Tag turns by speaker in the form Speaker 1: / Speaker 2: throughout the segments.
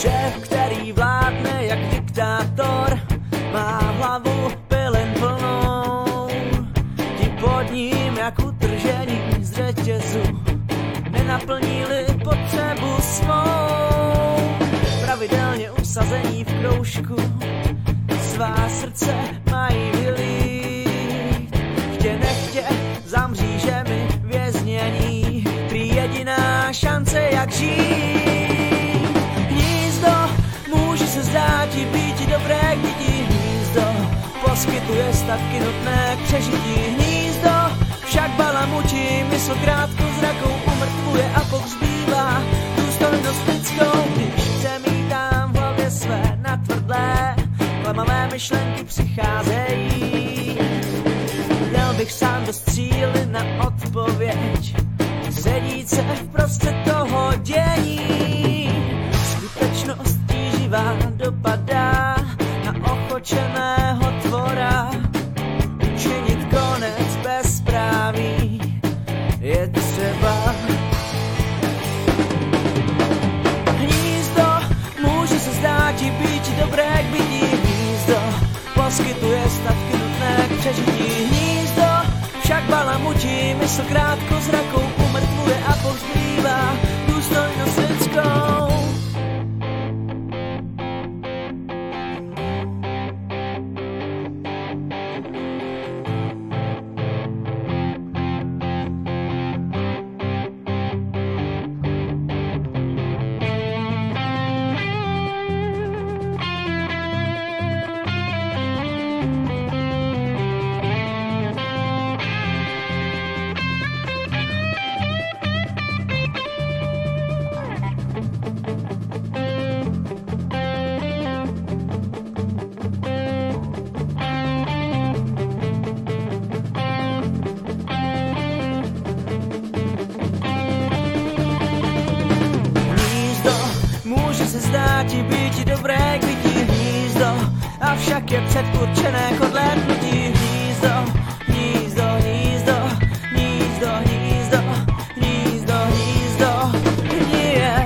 Speaker 1: Šéf, který vládne jak diktátor, má hlavu pilin plnou. Ti pod ním jak utržení z řetězu, nenaplnili potřebu svou. Pravidelně usazení v kroužku svá srdce mají vylít. Chtě nechtě za mřížemi věznění, prý jediná šance jak žít. Hnízdo může se zdát ti býti dobré k děti. Hnízdo poskytuje statky nutné k přežití. Hnízdo však balamutí mysl krátkozrakou umrtvuje a pohřbívá důstojnost lidskou. Když přemítám v hlavě své natvrdlé, klamavé myšlenky přicházejí. Měl bych sám dost síly na odpověď, sedít se vprostřed toho dění. Skutečnost tíživá dopadá na ochočeného tvora. Učinit konec bezpráví je třeba. Hnízdo může se zdát ti být dobré k bytí. Hnízdo poskytuje statky nutné k přežití. Hnízdo však balamutí mysl krátkozrakou umrtvuje a pohřbívá důstojnost lidskou. Se zdá ti být dobré k bytí. Hnízdo avšak je předurčené k odlétnutí. Hnízdo, hnízdo, hnízdo, hnízdo, hnízdo, hnízdo, hnízdo, hníje.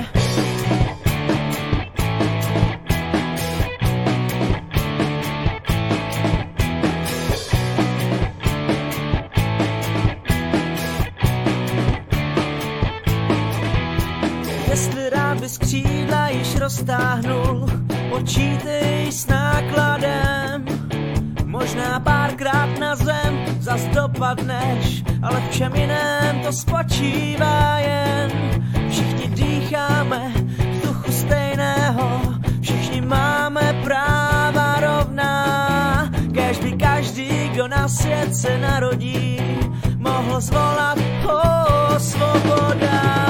Speaker 1: Jestli rád bys křídla již roztáhnul, počítej s nákladem. Možná párkrát na zem zas dopadneš, ale v čem jiném to spočívá jen. Všichni dýcháme vzduchu stejného, všichni máme práva rovná. Kéž by každý, kdo na svět se narodí, mohl zvolat svoboda.